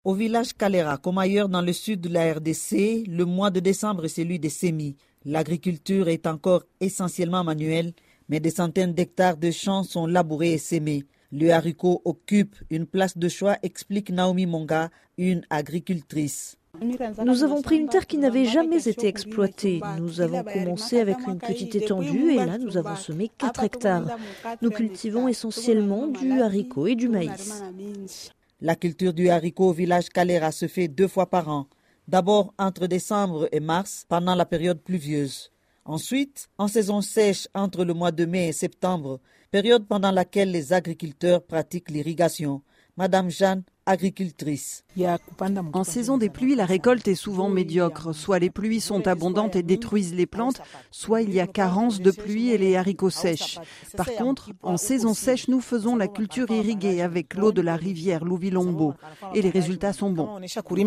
Au village Kalera, comme ailleurs dans le sud de la RDC, le mois de décembre est celui des semis. L'agriculture est encore essentiellement manuelle, mais des centaines d'hectares de champs sont labourés et semés. Le haricot occupe une place de choix, explique Naomi Monga, une agricultrice. Nous avons pris une terre qui n'avait jamais été exploitée. Nous avons commencé avec une petite étendue et là nous avons semé 4 hectares. Nous cultivons essentiellement du haricot et du maïs. La culture du haricot au village Kalera se fait 2 fois par an. D'abord entre décembre et mars, pendant la période pluvieuse. Ensuite, en saison sèche entre le mois de mai et septembre, période pendant laquelle les agriculteurs pratiquent l'irrigation. Madame Jeanne, agricultrice. En saison des pluies, la récolte est souvent médiocre. Soit les pluies sont abondantes et détruisent les plantes, soit il y a carence de pluie et les haricots sèchent. Par contre, en saison sèche, nous faisons la culture irriguée avec l'eau de la rivière Louvilombo et les résultats sont bons.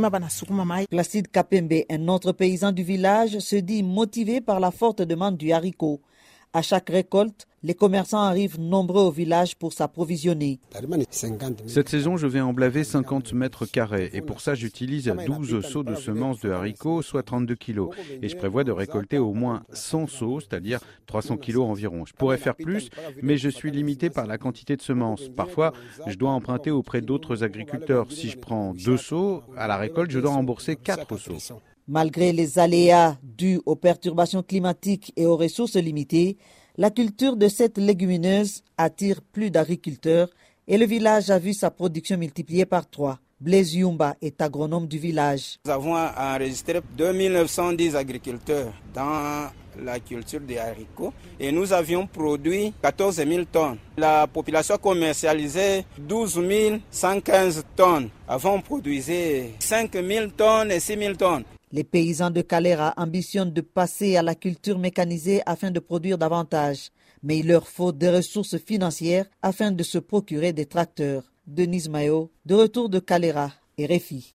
Placide Kapembe, un autre paysan du village, se dit motivé par la forte demande du haricot. À chaque récolte, les commerçants arrivent nombreux au village pour s'approvisionner. Cette saison, je vais emblaver 50 mètres carrés et pour ça, j'utilise 12 seaux de semences de haricots, soit 32 kilos. Et je prévois de récolter au moins 100 seaux, c'est-à-dire 300 kilos environ. Je pourrais faire plus, mais je suis limité par la quantité de semences. Parfois, je dois emprunter auprès d'autres agriculteurs. Si je prends 2 seaux, à la récolte, je dois rembourser 4 seaux. Malgré les aléas dus aux perturbations climatiques et aux ressources limitées, la culture de cette légumineuse attire plus d'agriculteurs et le village a vu sa production multipliée par 3. Blaise Yumba est agronome du village. Nous avons enregistré 2910 agriculteurs dans la culture des haricots et nous avions produit 14 000 tonnes. La population commercialisait 12 115 tonnes. Avant, on produisait 5 000 tonnes et 6 000 tonnes. Les paysans de Kalera ambitionnent de passer à la culture mécanisée afin de produire davantage. Mais il leur faut des ressources financières afin de se procurer des tracteurs. Denise Mayo, de retour de Kalera, RFI.